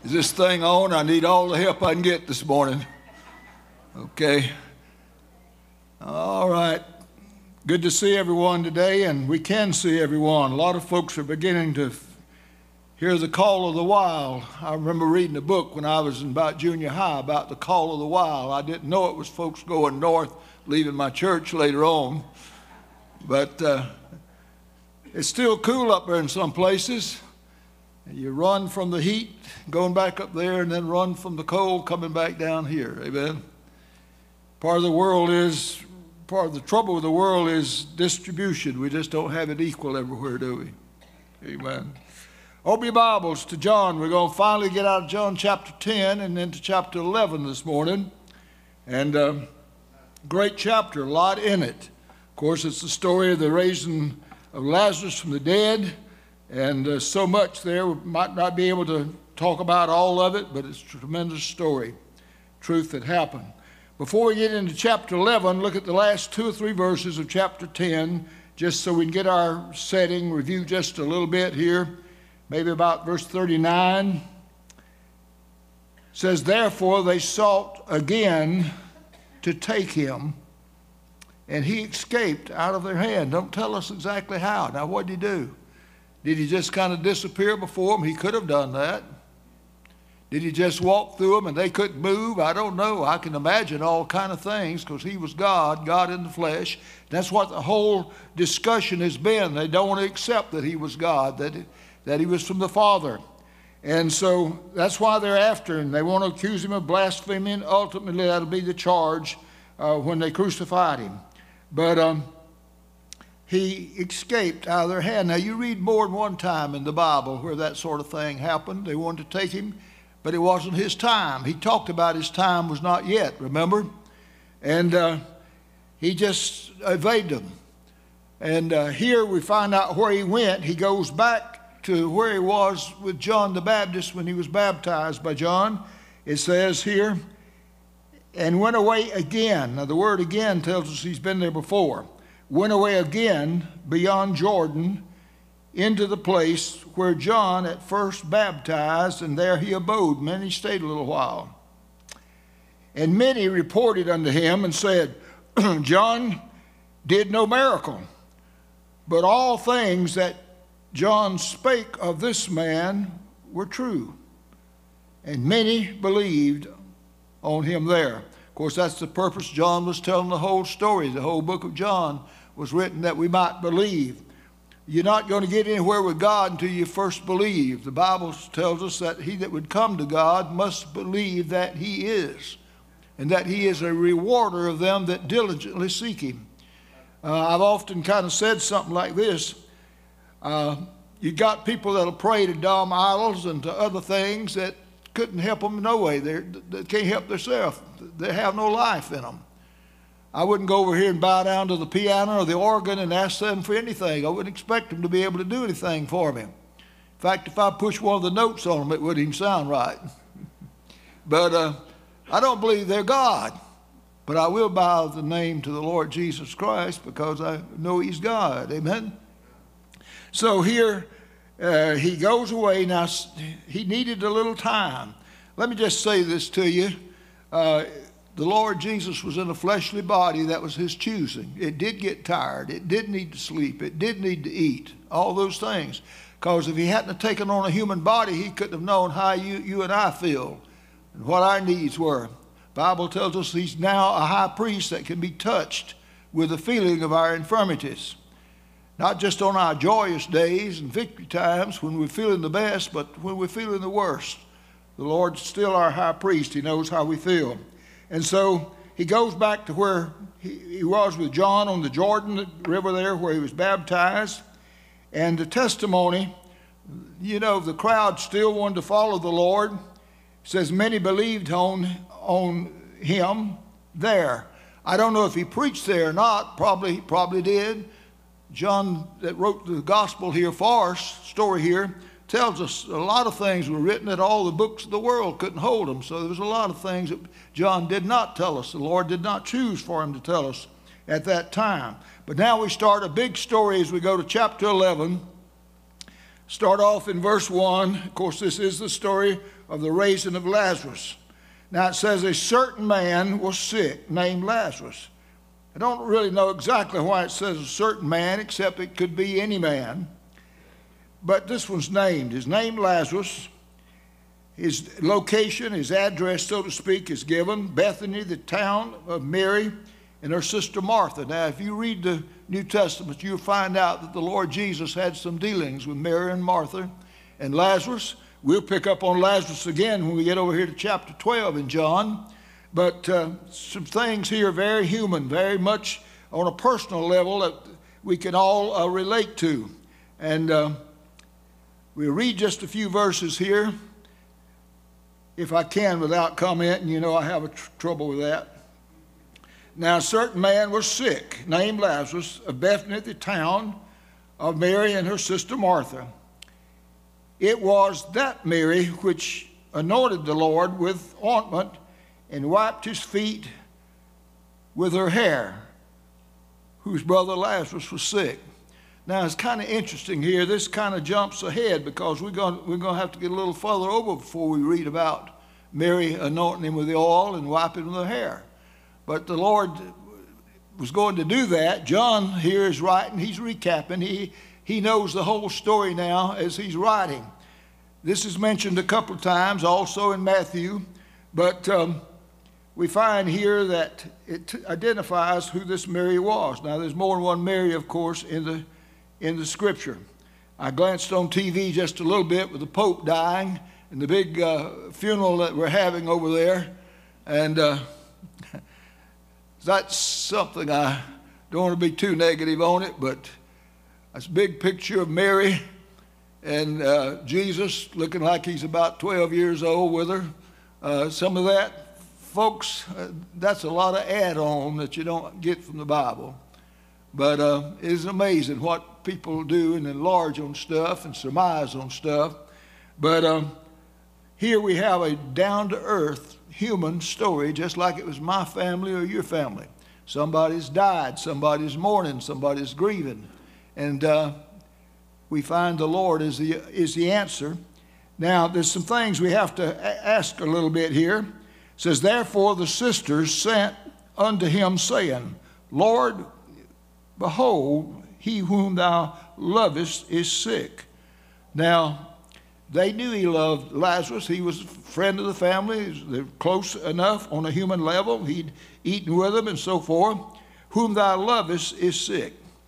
Is this thing on? I need all the help I can get this morning. Okay. All right. Good to see everyone today, and we can see everyone. A lot of folks are beginning to hear the call of the wild. I remember reading a book when I was in about junior high about the call of the wild. I didn't know it was folks going north, leaving my church later on. But it's still cool up there in some places. You run from the heat, going back up there, and then run from the cold, coming back down here. Amen. Part of the trouble with the world is distribution. We just don't have it equal everywhere, do we? Amen. Open your Bibles to John. We're going to finally get out of John chapter 10 and into chapter 11 this morning. And great chapter, a lot in it. Of course, it's the story of the raising of Lazarus from the dead. And so much there, we might not be able to talk about all of it, but it's a tremendous story, truth that happened. Before we get into chapter 11, look at the last 2 or 3 verses of chapter 10, just so we can get our setting, review just a little bit here, maybe about verse 39. It says, "Therefore they sought again to take him, and he escaped out of their hand." Don't tell us exactly how. Now, what did he do? Did he just kind of disappear before them? He could have done that. Did he just walk through them and they couldn't move? I don't know. I can imagine all kind of things because he was God, God in the flesh. That's what the whole discussion has been. They don't want to accept that he was God, that he was from the Father. And so that's why they're after him. They want to accuse him of blaspheming. Ultimately, that'll be the charge when they crucified him. But he escaped out of their hand. Now, you read more than one time in the Bible where that sort of thing happened. They wanted to take him, but it wasn't his time. He talked about his time was not yet, remember? And he just evaded them. And here we find out where he went. He goes back to where he was with John the Baptist when he was baptized by John. It says here, "And went away again." Now, the word again tells us he's been there before. "Went away again beyond Jordan into the place where John at first baptized, and there he abode." Many stayed a little while. "And many reported unto him and said, John did no miracle, but all things that John spake of this man were true. And many believed on him there." Of course, that's the purpose. John was telling the whole story. The whole book of John was written that we might believe. You're not going to get anywhere with God until you first believe. The Bible tells us that he that would come to God must believe that he is, and that he is a rewarder of them that diligently seek him. I've often kind of said something like this. You got people that'll pray to dumb idols and to other things that couldn't help them no way. They can't help themselves. They have no life in them. I wouldn't go over here and bow down to the piano or the organ and ask them for anything. I wouldn't expect them to be able to do anything for me. In fact, if I push one of the notes on them, it wouldn't even sound right. But I don't believe they're God. But I will bow the name to the Lord Jesus Christ because I know he's God. Amen? So here he goes away. Now, he needed a little time. Let me just say this to you. The Lord Jesus was in a fleshly body that was his choosing. It did get tired. It did need to sleep. It did need to eat. All those things. Because if he hadn't taken on a human body, he couldn't have known how you and I feel and what our needs were. The Bible tells us he's now a high priest that can be touched with the feeling of our infirmities. Not just on our joyous days and victory times when we're feeling the best, but when we're feeling the worst. The Lord's still our high priest. He knows how we feel. And so he goes back to where he was with John on the Jordan River there where he was baptized. And the testimony, you know, the crowd still wanted to follow the Lord. It says many believed on him there. I don't know if he preached there or not. Probably did. John that wrote the gospel here for us, story here, tells us a lot of things were written that all the books of the world couldn't hold them. So there was a lot of things that John did not tell us. The Lord did not choose for him to tell us at that time. But now we start a big story as we go to chapter 11. Start off in verse 1. Of course, this is the story of the raising of Lazarus. Now it says a certain man was sick named Lazarus. I don't really know exactly why it says a certain man, except it could be any man. But this one's named. His name Lazarus. His location, his address, so to speak, is given. Bethany, the town of Mary and her sister Martha. Now, if you read the New Testament, you'll find out that the Lord Jesus had some dealings with Mary and Martha and Lazarus. We'll pick up on Lazarus again when we get over here to chapter 12 in John. But some things here very human, very much on a personal level that we can all relate to. And we'll read just a few verses here, if I can, without commenting. You know I have trouble with that. Now a certain man was sick, named Lazarus, of Bethany, the town of Mary and her sister Martha. It was that Mary which anointed the Lord with ointment and wiped his feet with her hair, whose brother Lazarus was sick. Now it's kind of interesting here. This kind of jumps ahead because we're going to have to get a little further over before we read about Mary anointing him with the oil and wiping with her hair. But the Lord was going to do that. John here is writing. He's recapping. He knows the whole story now as he's writing. This is mentioned a couple of times also in Matthew. But we find here that it identifies who this Mary was. Now there's more than one Mary, of course, in the scripture. I glanced on TV just a little bit with the Pope dying and the big funeral that we're having over there. And that's something I don't want to be too negative on it, but that's a big picture of Mary and Jesus looking like he's about 12 years old with her. Some of that, folks, that's a lot of add-on that you don't get from the Bible. But it's amazing what people do and enlarge on stuff and surmise on stuff. But here we have a down-to-earth human story, just like it was my family or your family. Somebody's died, somebody's mourning, somebody's grieving. And we find the Lord is the answer. Now, there's some things we have to ask a little bit here. It says, therefore the sisters sent unto him, saying, Lord, behold, he whom thou lovest is sick. Now, they knew he loved Lazarus. He was a friend of the family. They're close enough on a human level. He'd eaten with them and so forth. Whom thou lovest is sick.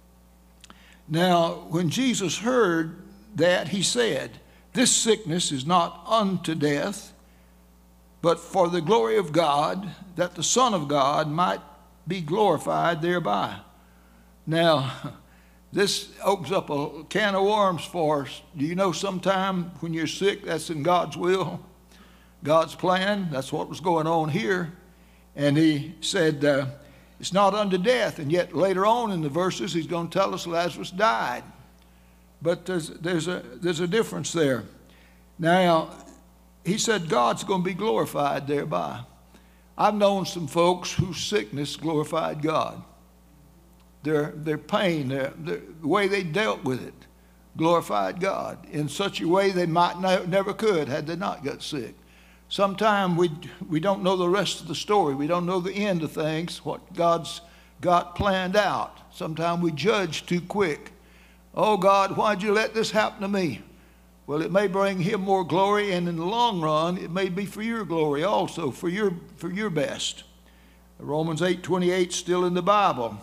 Now, when Jesus heard that, he said, this sickness is not unto death, but for the glory of God, that the Son of God might be glorified thereby. Now, this opens up a can of worms for us. Do you know sometime when you're sick, that's in God's will, God's plan? That's what was going on here. And he said, it's not unto death. And yet later on in the verses, he's going to tell us Lazarus died. But there's a difference there. Now, he said God's going to be glorified thereby. I've known some folks whose sickness glorified God. Their pain, the way they dealt with it, glorified God in such a way they might never could had they not got sick. Sometimes we don't know the rest of the story. We don't know the end of things, what God's got planned out. Sometimes we judge too quick. Oh, God, why'd you let this happen to me? Well, it may bring him more glory, and in the long run, it may be for your glory also, for your best. Romans 8:28 still in the Bible.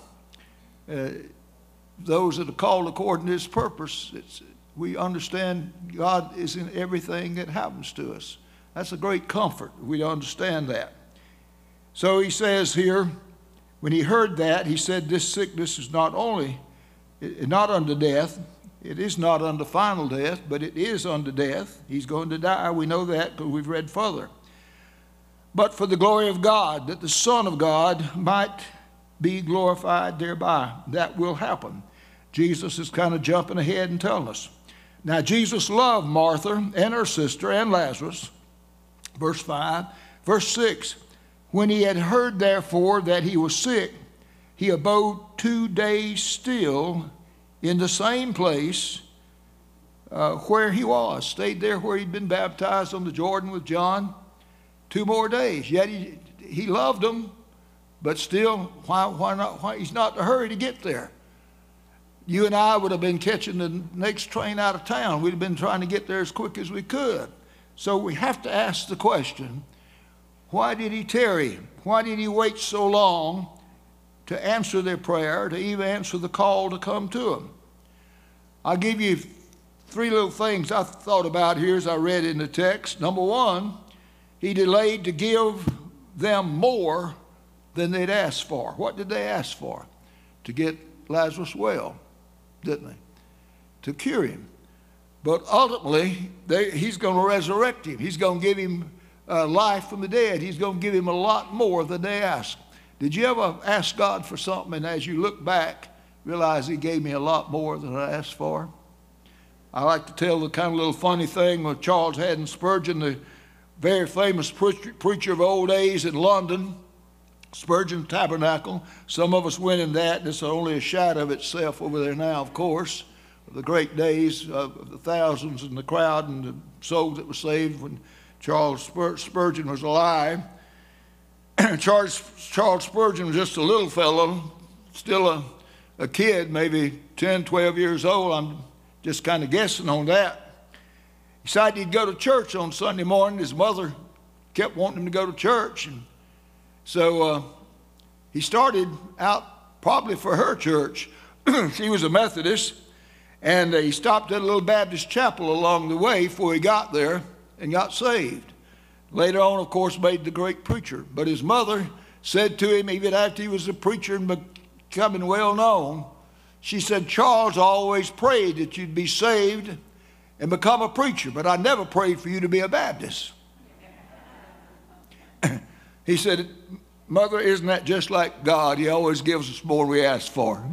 Those that are called according to his purpose, we understand God is in everything that happens to us. That's a great comfort. We understand that. So he says here, when he heard that, he said, this sickness is not unto death. It is not unto final death, but it is unto death. He's going to die. We know that because we've read further. But for the glory of God, that the Son of God might be glorified thereby. That will happen. Jesus is kind of jumping ahead and telling us. Now, Jesus loved Martha and her sister and Lazarus. Verse 5. Verse 6. When he had heard, therefore, that he was sick, he abode 2 days still in the same place where he was, stayed there where he'd been baptized on the Jordan with John 2 more days. Yet he loved them, but still, why not? Why, he's not in a hurry to get there. You and I would have been catching the next train out of town. We'd have been trying to get there as quick as we could. So we have to ask the question, why did he tarry? Why did he wait so long to answer their prayer, to even answer the call to come to him? I'll give you 3 little things I thought about here as I read in the text. Number 1, he delayed to give them more than they'd asked for. What did they ask for? To get Lazarus well, didn't they? To cure him. But ultimately, he's going to resurrect him. He's going to give him life from the dead. He's going to give him a lot more than they asked. Did you ever ask God for something, and as you look back, realize he gave me a lot more than I asked for? I like to tell the kind of little funny thing with Charles Haddon Spurgeon, the very famous preacher of old days in London, Spurgeon Tabernacle. Some of us went in that, and it's only a shadow of itself over there now, of course. The great days of the thousands in the crowd and the souls that were saved when Charles Spurgeon was alive. Charles Spurgeon was just a little fellow, still a kid, maybe 10, 12 years old. I'm just kind of guessing on that. He decided he'd go to church on Sunday morning. His mother kept wanting him to go to church. And so he started out probably for her church. She was a Methodist. And he stopped at a little Baptist chapel along the way before he got there and got saved. Later on, of course, made the great preacher. But his mother said to him, even after he was a preacher and becoming well known, she said, Charles, I always prayed that you'd be saved and become a preacher, but I never prayed for you to be a Baptist. He said, Mother, isn't that just like God? He always gives us more than we ask for.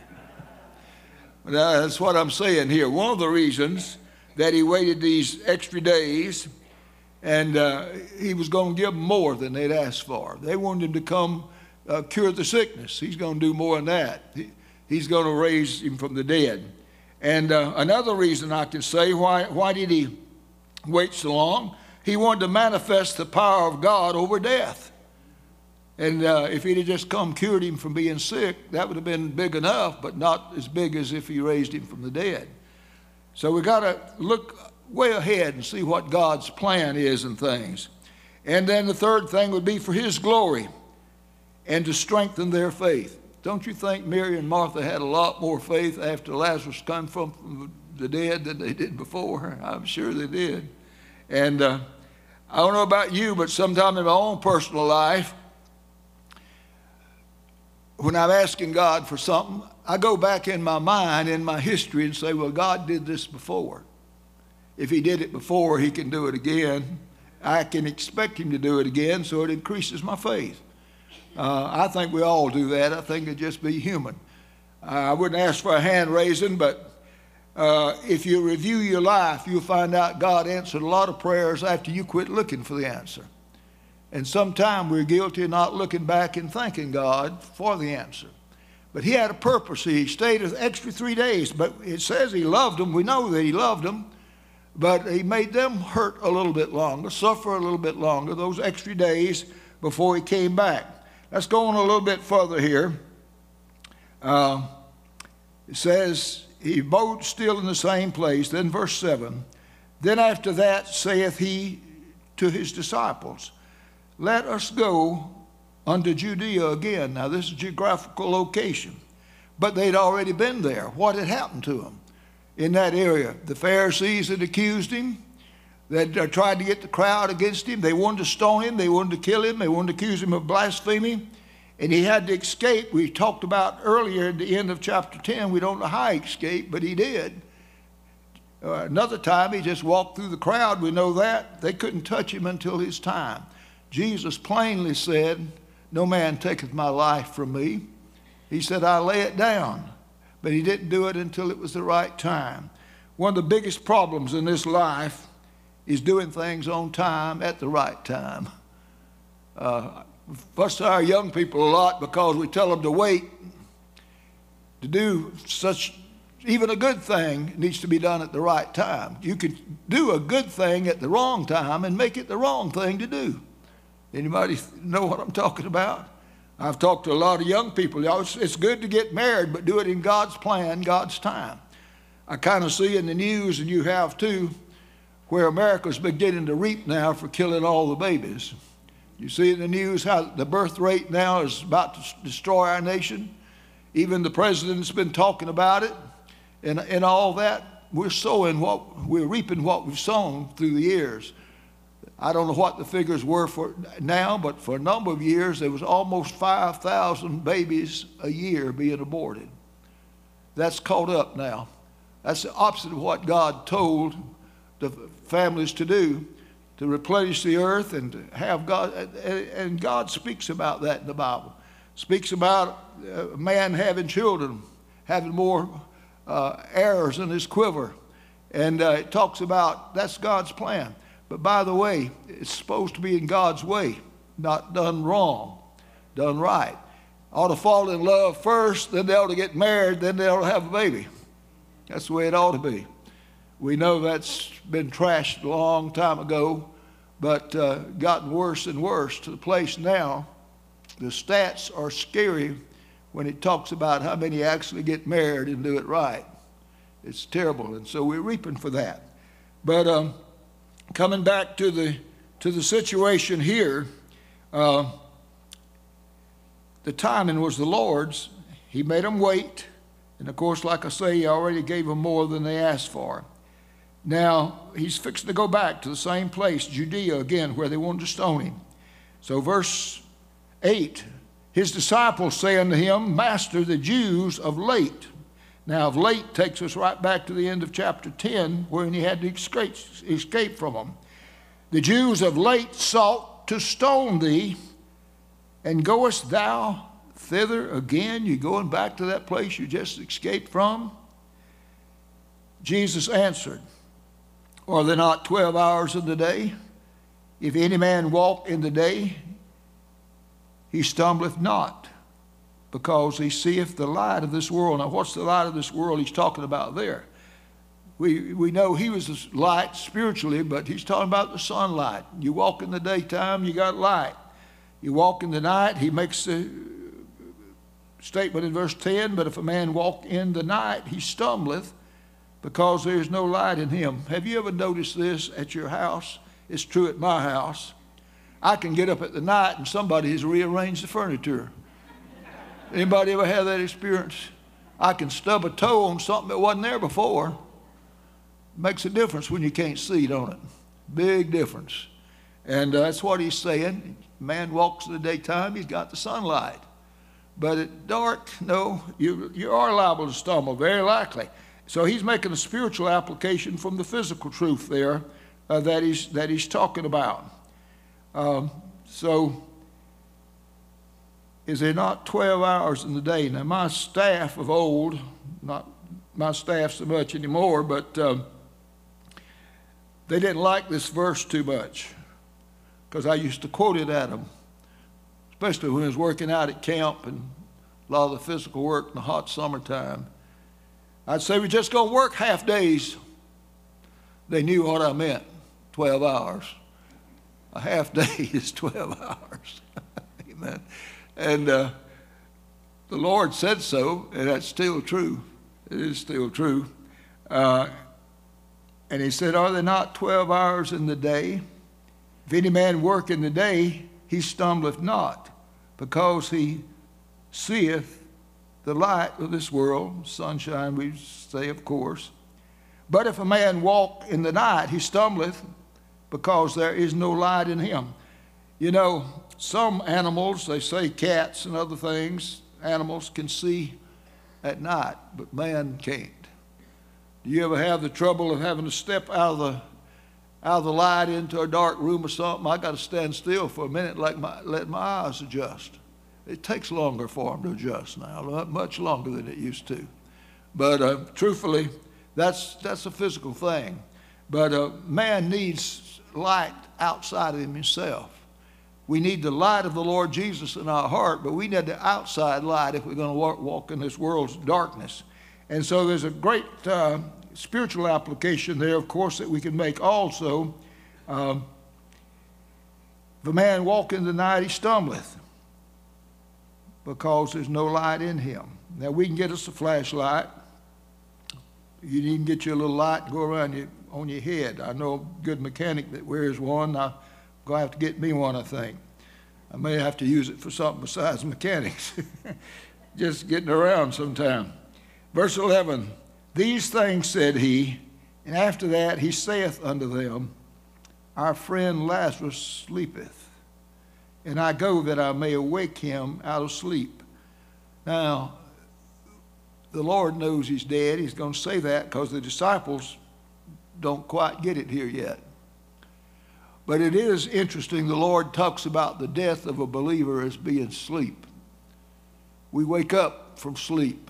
That's what I'm saying here. One of the reasons that he waited these extra days, and he was going to give them more than they'd asked for. They wanted him to come cure the sickness. He's going to do more than that. He's going to raise him from the dead. And another reason I can say, why did he wait so long? He wanted to manifest the power of God over death. And if he'd have just come cured him from being sick, that would have been big enough, but not as big as if he raised him from the dead. So we got to look way ahead and see what God's plan is and things. And then the third thing would be for his glory and to strengthen their faith. Don't you think Mary and Martha had a lot more faith after Lazarus came from the dead than they did before? I'm sure they did. And I don't know about you, but sometime in my own personal life, when I'm asking God for something, I go back in my mind, in my history, and say, well, God did this before. If he did it before, he can do it again. I can expect him to do it again, so it increases my faith. I think we all do that. I think it'd just be human. I wouldn't ask for a hand raising, but if you review your life, you'll find out God answered a lot of prayers after you quit looking for the answer. And sometimes we're guilty of not looking back and thanking God for the answer. But he had a purpose. He stayed an extra 3 days. But it says he loved them. We know that he loved them. But he made them hurt a little bit longer, suffer a little bit longer, those extra days before he came back. Let's go on a little bit further here. It says, he abode still in the same place. Then verse 7, then after that saith he to his disciples, let us go unto Judea again. Now this is a geographical location, but they'd already been there. What had happened to them in that area? The Pharisees had accused him. They tried to get the crowd against him. They wanted to stone him. They wanted to kill him. They wanted to accuse him of blasphemy. And he had to escape. We talked about earlier at the end of chapter 10, we don't know how he escaped, but he did. Another time he just walked through the crowd. We know that. They couldn't touch him until his time. Jesus plainly said, no man taketh my life from me. He said, I lay it down. But he didn't do it until it was the right time. One of the biggest problems in this life is doing things on time at the right time. Fuss our young people a lot because we tell them to wait to do such even a good thing needs to be done at the right time. You could do a good thing at the wrong time and make it the wrong thing to do. Anybody know what I'm talking about? I've talked to a lot of young people. It's good to get married, but do it in God's plan, God's time. I kind of see in the news, and you have too, where America's beginning to reap now for killing all the babies. You see in the news how the birth rate now is about to destroy our nation. Even the president's been talking about it, and all that. We're reaping what we've sown through the years. I don't know what the figures were for now, but for a number of years, there was almost 5,000 babies a year being aborted. That's caught up now. That's the opposite of what God told the families to do, to replenish the earth and to have God. And God speaks about that in the Bible. Speaks about a man having children, having more arrows in his quiver. And it talks about that's God's plan. But by the way, it's supposed to be in God's way, not done wrong, done right. Ought to fall in love first, then they ought to get married, then they ought to have a baby. That's the way it ought to be. We know that's been trashed a long time ago, but gotten worse and worse to the place now. The stats are scary when it talks about how many actually get married and do it right. It's terrible, and so we're reaping for that. But coming back to the situation here, the timing was the Lord's. He made them wait. And of course, like I say, he already gave them more than they asked for. Now, he's fixing to go back to the same place, Judea again, where they wanted to stone him. So verse 8, his disciples say unto him, Master, the Jews of late. Now, of late takes us right back to the end of chapter 10, wherein he had to escape from them. The Jews of late sought to stone thee, and goest thou thither again? You going back to that place you just escaped from? Jesus answered, Are there not 12 hours in the day? If any man walk in the day, he stumbleth not, because he seeth the light of this world. Now, what's the light of this world he's talking about there? We know he was the light spiritually, but he's talking about the sunlight. You walk in the daytime, you got light. You walk in the night, he makes the statement in verse 10, but if a man walk in the night, he stumbleth, because there is no light in him. Have you ever noticed this at your house? It's true at my house. I can get up at the night and somebody has rearranged the furniture. Anybody ever have that experience? I can stub a toe on something that wasn't there before. Makes a difference when you can't see, don't it? Big difference. And that's what he's saying. Man walks in the daytime, he's got the sunlight. But at dark, no, you are liable to stumble, very likely. So he's making a spiritual application from the physical truth there that he's talking about. So is there not 12 hours in the day? Now, my staff of old, not my staff so much anymore, but they didn't like this verse too much because I used to quote it at them, especially when I was working out at camp and a lot of the physical work in the hot summertime. I'd say, we're just going to work half days. They knew what I meant, 12 hours. A half day is 12 hours. Amen. And the Lord said so, and that's still true. It is still true. And he said, Are there not 12 hours in the day? If any man work in the day, he stumbleth not, because he seeth the light of this world, sunshine we say, of course. But if a man walk in the night, he stumbleth, because there is no light in him. You know, some animals, they say cats and other things, animals can see at night, but man can't. Do you ever have the trouble of having to step out of the light into a dark room or something? I got to stand still for a minute, let my eyes adjust. It takes longer for them to adjust now, much longer than it used to. But truthfully, that's a physical thing. But man needs light outside of himself. We need the light of the Lord Jesus in our heart, but we need the outside light if we're going to walk in this world's darkness. And so there's a great spiritual application there, of course, that we can make also. If a man walk in the night, he stumbleth, because there's no light in him. Now, we can get us a flashlight. You can get you a little light and go around on your head. I know a good mechanic that wears one. I'm going to have to get me one, I think. I may have to use it for something besides mechanics. Just getting around sometime. Verse 11, these things said he, and after that he saith unto them, our friend Lazarus sleepeth, and I go that I may awake him out of sleep. Now, the Lord knows he's dead. He's going to say that because the disciples don't quite get it here yet. But it is interesting, the Lord talks about the death of a believer as being sleep. We wake up from sleep.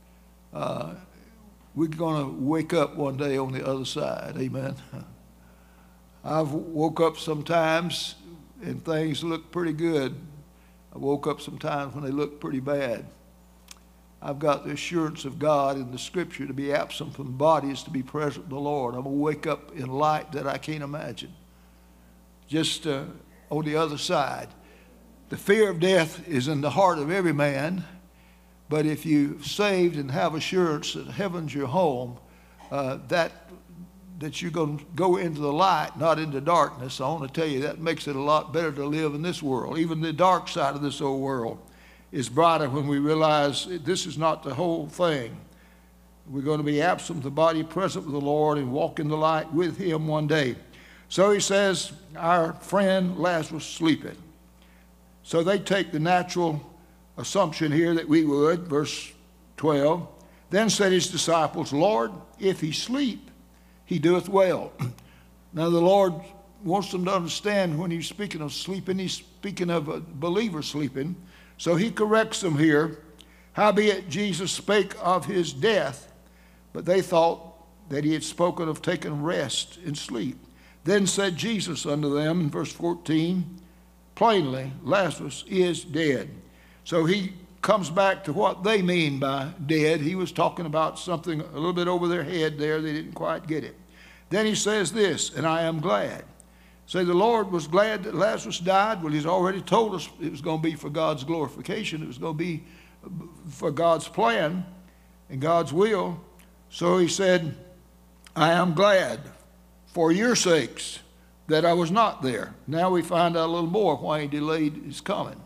We're going to wake up one day on the other side. Amen. I've woke up sometimes and things look pretty good. I woke up sometimes when they look pretty bad. I've got the assurance of God in the Scripture to be absent from the body is to be present with the Lord. I'm going to wake up in light that I can't imagine. Just on the other side. The fear of death is in the heart of every man, but if you're saved and have assurance that heaven's your home, that you're going to go into the light, not into darkness, I want to tell you that makes it a lot better to live in this world. Even the dark side of this old world is brighter when we realize this is not the whole thing. We're going to be absent from the body, present with the Lord, and walk in the light with him one day. So he says, our friend Lazarus sleepeth. So they take the natural assumption here that we would, verse 12. Then said his disciples, Lord, if he sleep, he doeth well. Now the Lord wants them to understand when he's speaking of sleeping, he's speaking of a believer sleeping. So he corrects them here. Howbeit Jesus spake of his death, but they thought that he had spoken of taking rest and sleep. Then said Jesus unto them in verse 14, plainly, Lazarus is dead. So he comes back to what they mean by dead. He was talking about something a little bit over their head there. They didn't quite get it. Then he says this, and I am glad. Say the Lord was glad that Lazarus died. Well, he's already told us it was going to be for God's glorification. It was going to be for God's plan and God's will. So he said, I am glad for your sakes that I was not there. Now we find out a little more why he delayed his coming.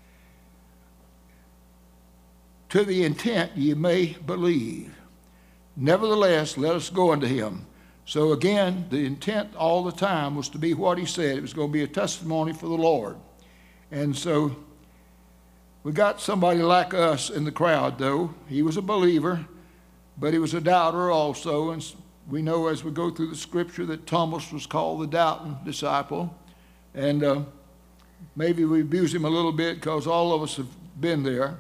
To the intent ye may believe. Nevertheless, let us go unto him. So again, the intent all the time was to be what he said. It was going to be a testimony for the Lord. And so we got somebody like us in the crowd, though. He was a believer, but he was a doubter also. And we know as we go through the Scripture that Thomas was called the doubting disciple. And maybe we abuse him a little bit because all of us have been there.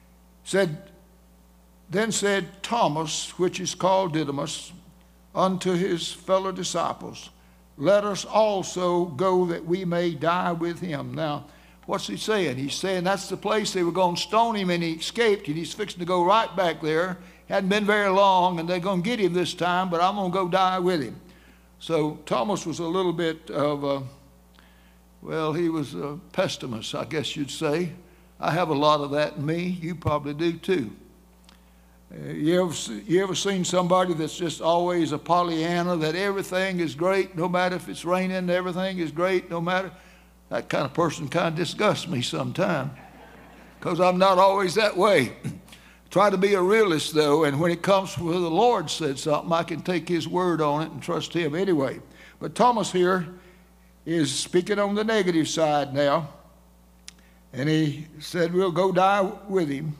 Then said Thomas, which is called Didymus, unto his fellow disciples, let us also go that we may die with him. Now, what's he saying? He's saying that's the place they were going to stone him, and he escaped, and he's fixing to go right back there. Hadn't been very long, and they're going to get him this time, but I'm going to go die with him. So Thomas was a little bit of he was a pessimist, I guess you'd say. I have a lot of that in me. You probably do too. You ever seen somebody that's just always a Pollyanna, that everything is great, no matter if it's raining, everything is great, no matter? That kind of person kind of disgusts me sometimes because I'm not always that way. Try to be a realist, though, and when it comes where the Lord said something, I can take his word on it and trust him anyway. But Thomas here is speaking on the negative side now, and he said, we'll go die with him.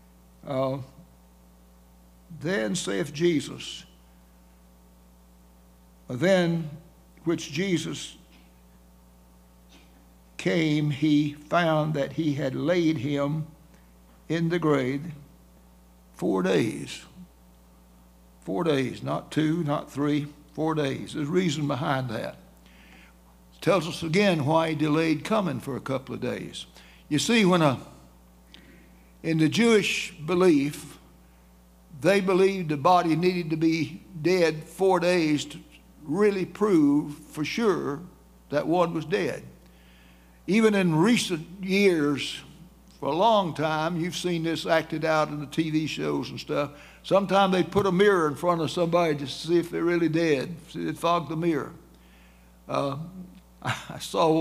Then saith Jesus, then which Jesus came, he found that he had laid him in the grave 4 days. 4 days, not 2, not 3, 4 days. There's reason behind that. It tells us again why he delayed coming for a couple of days. You see, in the Jewish belief, they believed the body needed to be dead 4 days to really prove for sure that one was dead. Even in recent years, for a long time, you've seen this acted out in the TV shows and stuff. Sometimes they put a mirror in front of somebody just to see if they're really dead. See, they fog the mirror. I saw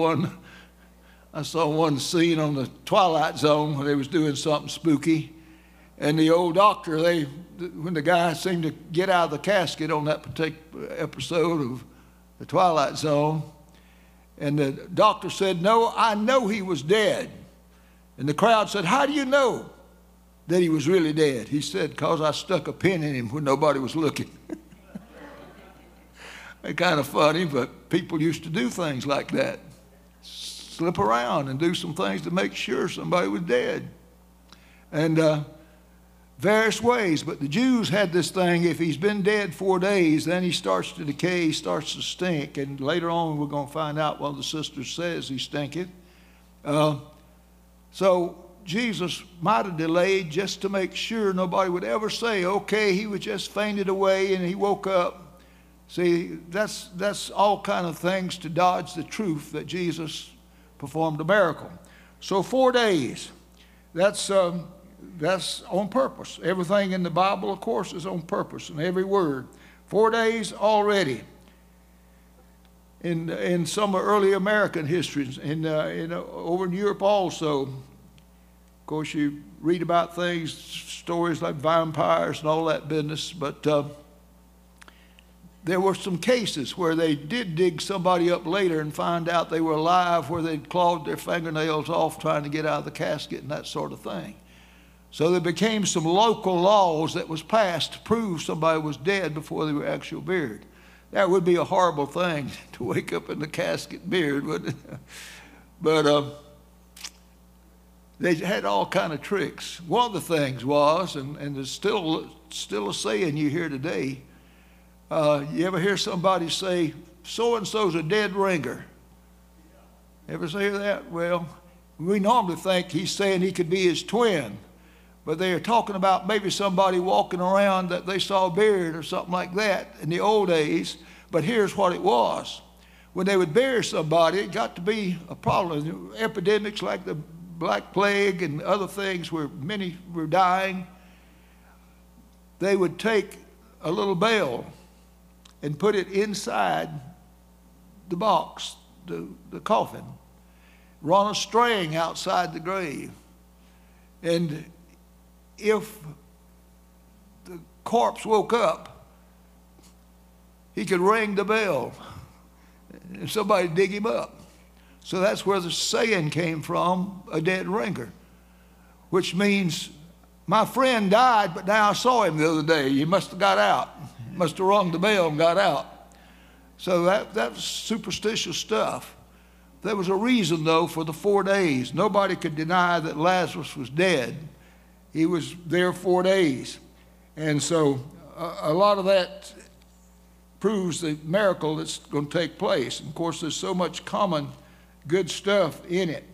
one scene on the Twilight Zone when they was doing something spooky. And the old doctor, when the guy seemed to get out of the casket on that particular episode of the Twilight Zone, and the doctor said, "No, I know he was dead." And the crowd said, "How do you know that he was really dead?" He said, "Because I stuck a pin in him when nobody was looking." They're kind of funny, but people used to do things like that. Slip around and do some things to make sure somebody was dead. And various ways, but the Jews had this thing, if he's been dead 4 days, then he starts to decay, he starts to stink, and later on we're going to find out one of the sisters says he stinketh. So Jesus might have delayed just to make sure nobody would ever say, okay, he was just fainted away and he woke up. See, that's all kind of things to dodge the truth that Jesus performed a miracle. So 4 days, that's on purpose. Everything in the Bible, of course, is on purpose, and every word. 4 days already. In some early American histories, over in Europe also. Of course, you read about things, stories like vampires and all that business, but there were some cases where they did dig somebody up later and find out they were alive, where they'd clawed their fingernails off trying to get out of the casket and that sort of thing. So there became some local laws that was passed to prove somebody was dead before they were actually buried. That would be a horrible thing to wake up in the casket buried, wouldn't it? But they had all kind of tricks. One of the things was, and there's still a saying you hear today, you ever hear somebody say, so-and-so's a dead ringer? Ever hear that? Well, we normally think he's saying he could be his twin. But they are talking about maybe somebody walking around that they saw buried or something like that in the old days. But here's what it was. When they would bury somebody, it got to be a problem. Epidemics like the Black Plague and other things where many were dying. They would take a little bell and put it inside the box, the coffin, run a string outside the grave. And if the corpse woke up, he could ring the bell and somebody dig him up. So that's where the saying came from, a dead ringer, which means my friend died, but now I saw him the other day. He must have got out. He must have rung the bell and got out. So that was superstitious stuff. There was a reason, though, for the 4 days. Nobody could deny that Lazarus was dead. He was there 4 days. And so a lot of that proves the miracle that's going to take place. And of course, there's so much common good stuff in it.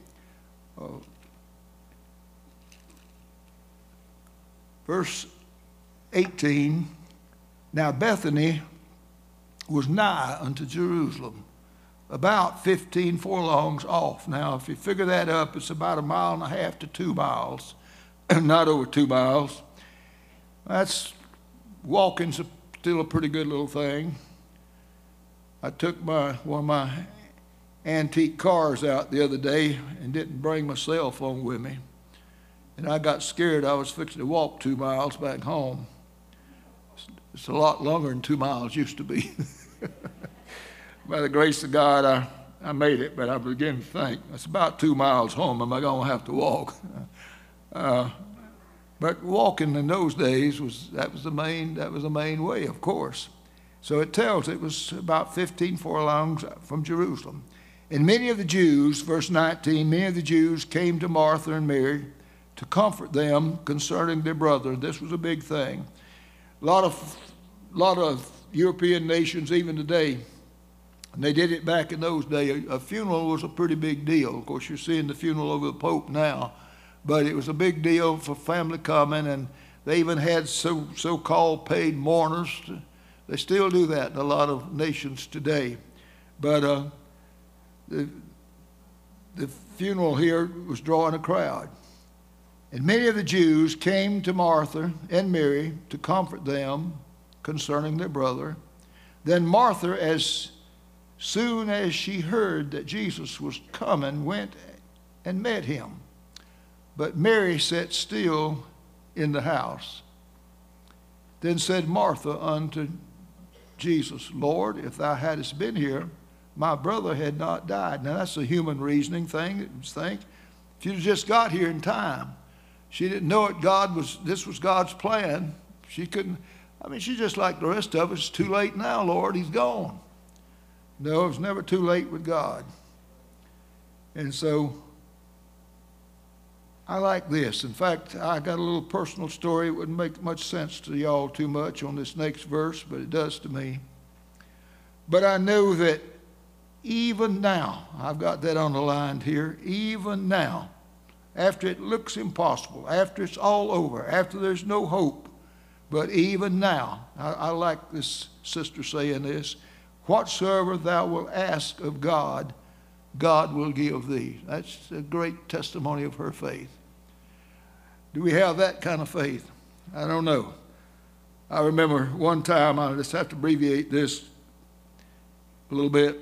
Verse 18, now Bethany was nigh unto Jerusalem, about 15 furlongs off. Now, if you figure that up, it's about 1.5 miles to 2 miles. Not over 2 miles. That's walking's still a pretty good little thing. I took one of my antique cars out the other day and didn't bring my cell phone with me. And I got scared I was fixing to walk 2 miles back home. It's a lot longer than 2 miles used to be. By the grace of God, I made it, but I began to think, that's about 2 miles home. Am I going to have to walk? But walking in those days was the main way, of course. So it tells it was about 15 furlongs from Jerusalem. And many of the Jews, verse 19, many of the Jews came to Martha and Mary to comfort them concerning their brother. This was a big thing. A lot of European nations, even today, and they did it back in those days. A funeral was a pretty big deal. Of course, you're seeing the funeral of the Pope now. But it was a big deal for family coming, and They even had so-called paid mourners. They still do that in a lot of nations today. But the funeral here was drawing a crowd. And many of the Jews came to Martha and Mary to comfort them concerning their brother. Then Martha, as soon as she heard that Jesus was coming, went and met him. But Mary sat still in the house. Then said Martha unto Jesus, Lord, if thou hadst been here, my brother had not died. Now that's a human reasoning thing. Think, if you'd just got here in time. She didn't know it. This was God's plan. She couldn't, she's just like the rest of us. It's too late now, Lord, he's gone. No, it's never too late with God. And so I like this. In fact, I got a little personal story. It wouldn't make much sense to y'all too much on this next verse, but it does to me. But I know that even now, I've got that underlined here, even now, after it looks impossible, after it's all over, after there's no hope, but even now, I like this sister saying this, whatsoever thou wilt ask of God, God will give thee. That's a great testimony of her faith. Do we have that kind of faith? I don't know. I remember one time, I just have to abbreviate this a little bit.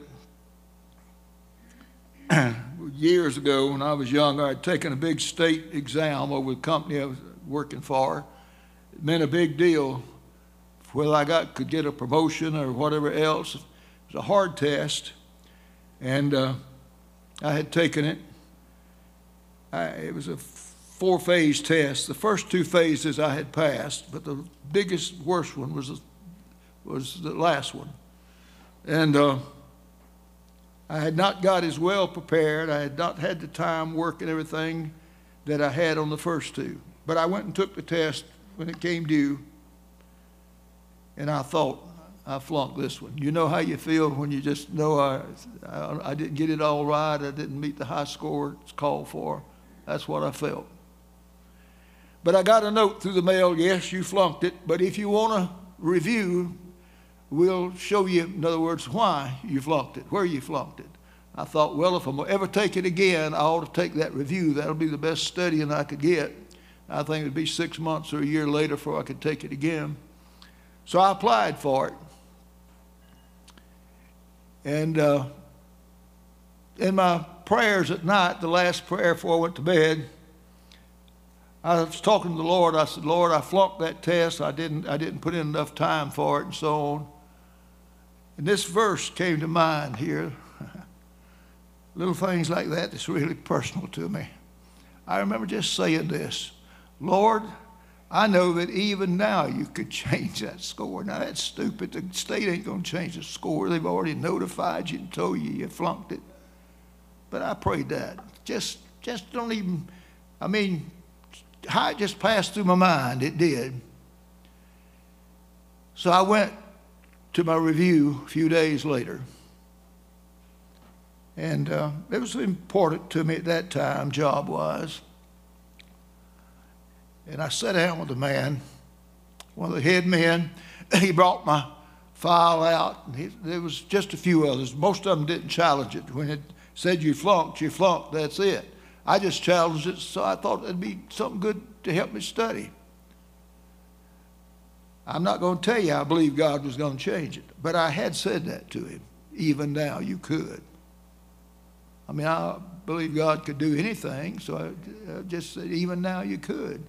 Years ago, when I was younger, I'd taken a big state exam over the company I was working for. It meant a big deal whether I could get a promotion or whatever else. It was a hard test, and I had taken it. It was a 4-phase test. The first 2 phases I had passed, but the biggest, worst one was the last one. And I had not got as well prepared. I had not had the time, work, and everything that I had on the first 2. But I went and took the test when it came due, and I thought, I flunked this one. You know how you feel when you just know I didn't get it all right, I didn't meet the high score it's called for. That's what I felt. But I got a note through the mail, yes, you flunked it, but if you want to review, we'll show you, in other words, why you flunked it, where you flunked it. I thought, well, if I'm going to ever take it again, I ought to take that review. That'll be the best studying I could get. I think it would be 6 months or a year later before I could take it again. So I applied for it. And in my prayers at night, the last prayer before I went to bed, I was talking to the Lord. I said, Lord, I flunked that test. I didn't put in enough time for it and so on. And this verse came to mind here. Little things like that that's really personal to me. I remember just saying this, Lord, I know that even now you could change that score. Now that's stupid. The state ain't going to change the score. They've already notified you and told you you flunked it. But I prayed that. Just don't even, how it just passed through my mind, it did. So I went to my review a few days later. And it was important to me at that time, job-wise. And I sat down with the man, one of the head men. He brought my file out. And there was just a few others. Most of them didn't challenge it. When it said you flunked, that's it. I just challenged it, so I thought it'd be something good to help me study. I'm not going to tell you I believe God was going to change it, but I had said that to him. Even now you could. I believe God could do anything, so I just said, even now you could.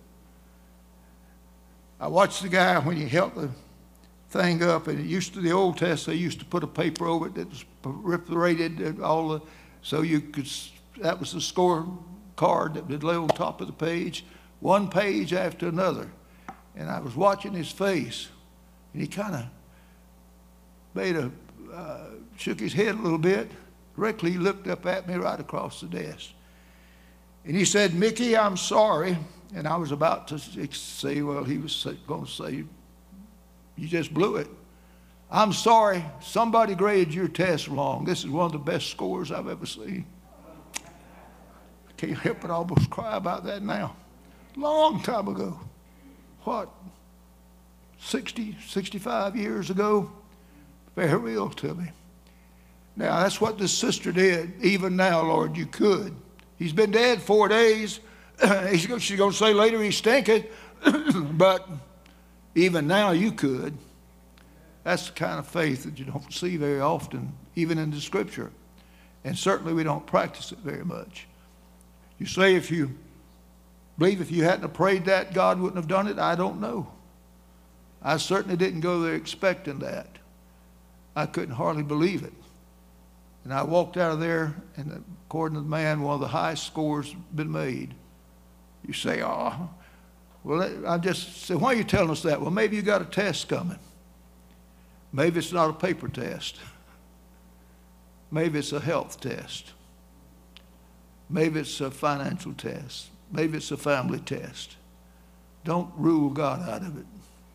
I watched the guy when he held the thing up, and the old test, they used to put a paper over it that was perforated, so you could, that was the score card that would lay on top of the page, one page after another. And I was watching his face, and he kind of shook his head a little bit. Directly he looked up at me right across the desk. And he said, Mickey, I'm sorry. And I was about to say, well, he was going to say, you just blew it. I'm sorry, somebody graded your test wrong. This is one of the best scores I've ever seen. I can't help but almost cry about that now. Long time ago. what, 60, 65 years ago? Very real to me. Now, that's what this sister did. Even now, Lord, you could. He's been dead 4 days. She's going to say later he stinketh. But even now, you could. That's the kind of faith that you don't see very often, even in the Scripture. And certainly we don't practice it very much. You say if you believe if you hadn't have prayed that, God wouldn't have done it. I don't know. I certainly didn't go there expecting that. I couldn't hardly believe it. And I walked out of there, and according to the man, one of the highest scores been made. You say, oh, well, I just said, why are you telling us that? Well, maybe you got a test coming. Maybe it's not a paper test. Maybe it's a health test. Maybe it's a financial test. Maybe it's a family test. Don't rule God out of it.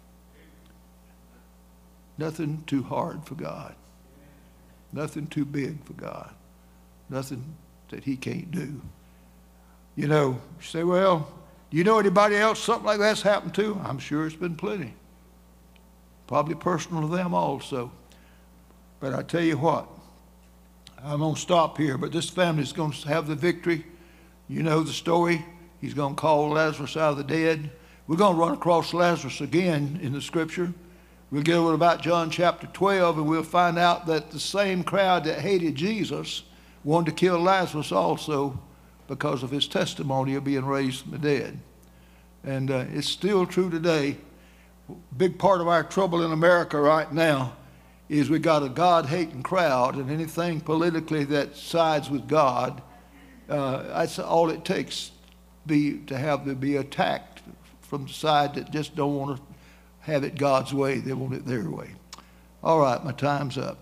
Nothing too hard for God. Nothing too big for God. Nothing that he can't do. You know, you say, well, do you know anybody else something like that's happened to? I'm sure it's been plenty. Probably personal to them also. But I tell you what, I'm going to stop here, but this family's going to have the victory. You know the story. He's going to call Lazarus out of the dead. We're going to run across Lazarus again in the Scripture. We'll get over about John chapter 12, and we'll find out that the same crowd that hated Jesus wanted to kill Lazarus also because of his testimony of being raised from the dead. And it's still true today. Big part of our trouble in America right now is we got a God-hating crowd, and anything politically that sides with God, that's all it takes to have to be attacked from the side that just don't want to have it God's way. They want it their way. All right, my time's up.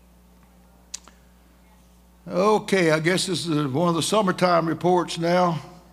Okay, I guess this is one of the summertime reports now.